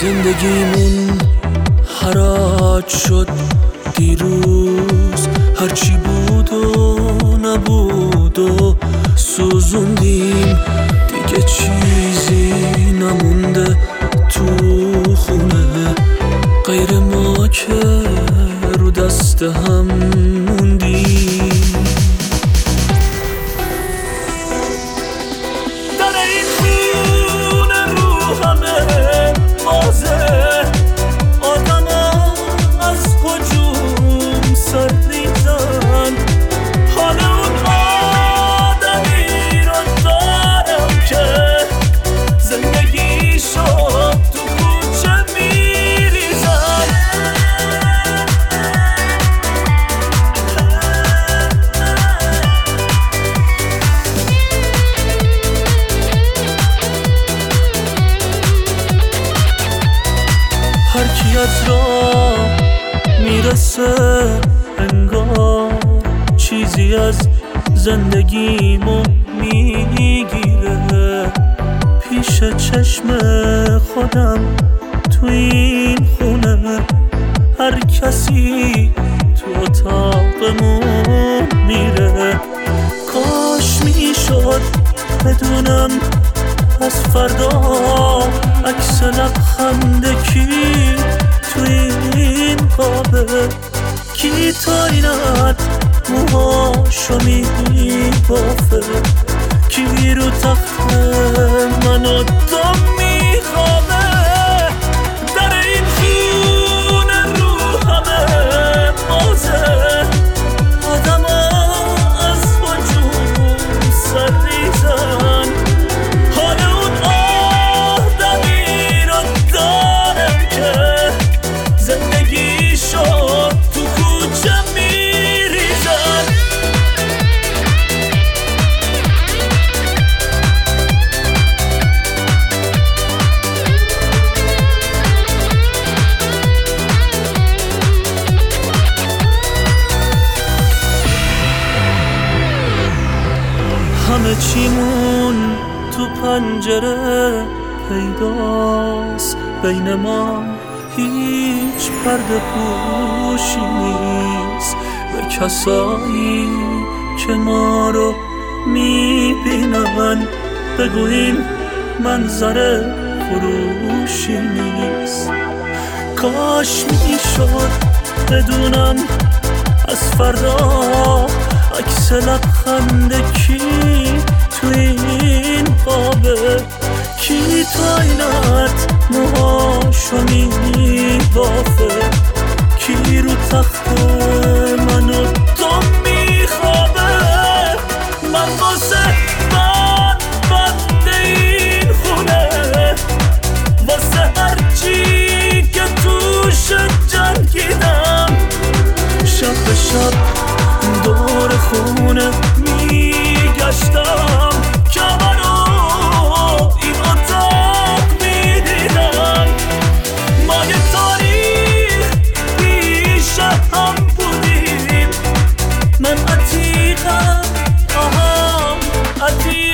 زندگیمون حراج شد دیروز، هرچی بود و نبود و سوزوندیم، دیگه چیزی نمونده تو خونه غیر ما که رو دست هم موندیم. در این خونه رو همه بازه، آدم از هجوم سر ریزن، حال اون آدمی رو دارم که زندگی شد تو کوچه میریزن. هر کی از راه میرسه انگار چیزی از زندگیمو میگیره، پیش چشم خودم تو این خونه هر کسی تو اتاقمون میره. کاش میشد بدونم از فردا عکس لبخند کی تو این قابه، کی تا اینت موهاشو میبافه، کی رو تخت من و تو میخوابه. در این خونه رو همه بازه، آدم از هجوم سر ریزن، حال اون آدمی رو دارم که زندگی شد تو کوچه میریزن. همه چیمون تو پنجره پیداست، بین ما هیچ پرده پوشی نیست، به کسایی که ما رو میبینن بگو این منظره فروشی نیست. کاش میشد بدونم از فردا عکس لبخند کی تو این قابه، کی تا اینت موهاشو میبافه، کی رو تخت من و تو میخوابه. من واسه من بنده این خونه، واسه هرچی که توش جنگیدم، شب به شب دور خونه میگشتم که منو این اتاق میدیدم. ما یه تاریخ پیش هم بودیم، من عتیقم، عتیقم.